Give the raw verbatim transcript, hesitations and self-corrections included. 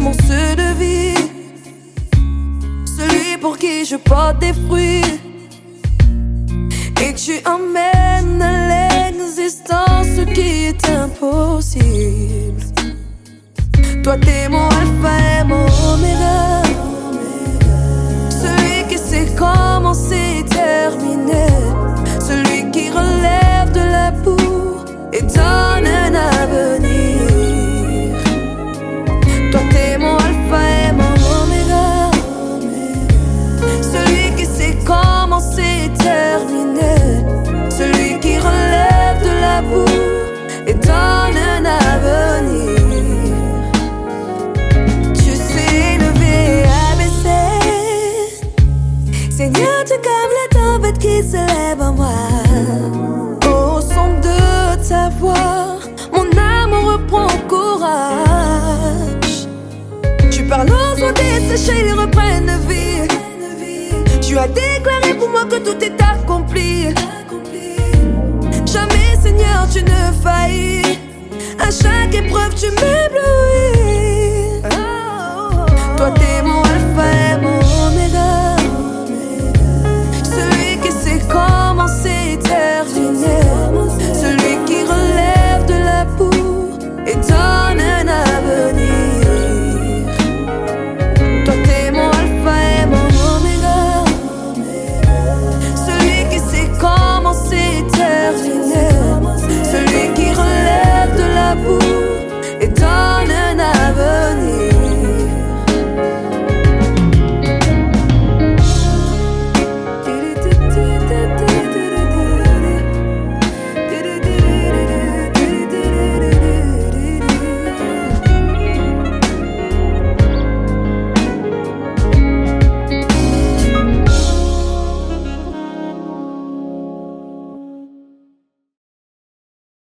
semonce de vie, celui pour qui je porte des fruits, et tu emmènes à l'existence ce qui est impossible. Toi t'es mon alpha et mon oméga, celui qui sait commencer et terminer, celui qui relève de la boue et donne un avenir. Toi t'es mon alpha et mon oméga, celui qui sait commencer et terminer, celui qui relève de la boue et donne un avenir. Tu sais lever et abaisser, Seigneur, tu comme la tempête qui se lève en moi. Au son de ta voix, mon âme reprend courage. Tu parles aux eaux desséchées, les reprennent de vie. Tu as déclaré pour moi que tout est accompli. Jamais, Seigneur, tu ne faillis. À chaque épreuve, tu m'éblouis.